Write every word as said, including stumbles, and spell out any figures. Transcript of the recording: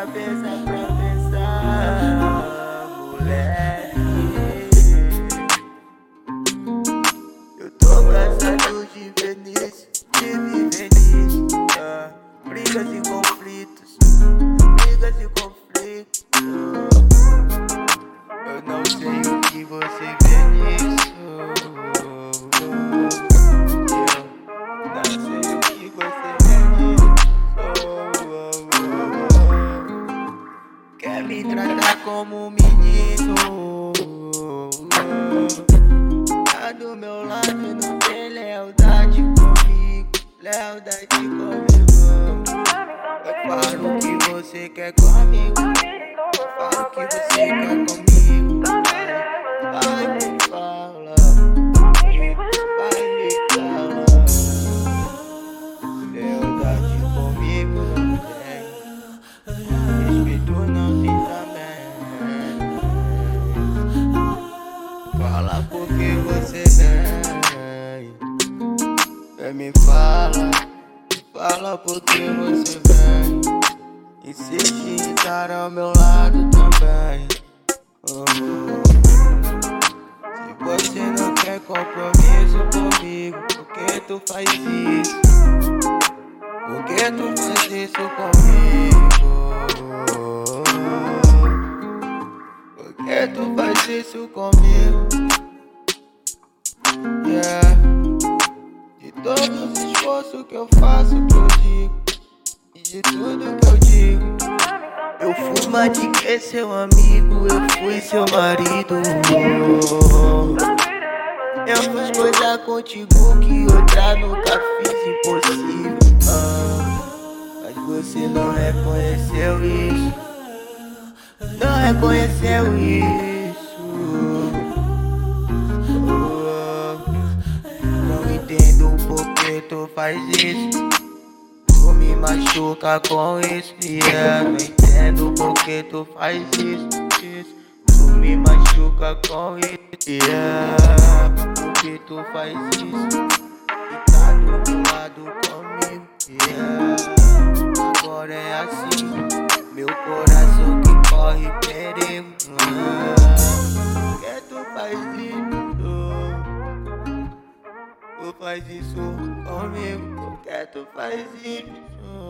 cabeça pra pensar, moleque. Eu tô cansado de ver nisso, de viver nisso. Ah, brigas e conflitos, brigas e conflitos. Eu não sei o que você vê nisso. Eu não sei o que você vê nisso. Quer me tratar como um menino. Tá do meu lado, não tem lealdade comigo. Lealdade comigo. Eu falo o que você quer comigo. Eu falo o que você quer comigo. Vai, me fala. Vai, me fala. Lealdade comigo não tem. Respeito não tem também. Fala porque você vem. Vem, me fala. Fala porque você vem. Insiste em estar ao meu lado também. Uhum. Se você não quer compromisso comigo, por que tu faz isso? Por que tu faz isso comigo? Por que tu faz isso comigo? Yeah. De todo o esforço que eu faço, que eu digo, e de tudo que eu digo, eu fui mais de que seu amigo, eu fui seu marido. Eu fiz coisa contigo que outra nunca fiz, impossível. Ah, mas você não reconheceu isso. Não reconheceu isso. Oh, não entendo por que tu faz isso. Tu me machuca com isso, yeah. Não entendo por que tu faz isso, isso. Tu me machuca com isso, yeah. Por que tu faz isso? E tá do meu lado comigo, yeah. Agora é assim, meu coração que corre perigo, yeah. Por que tu faz isso? Tu faz isso comigo, por que tu faz isso?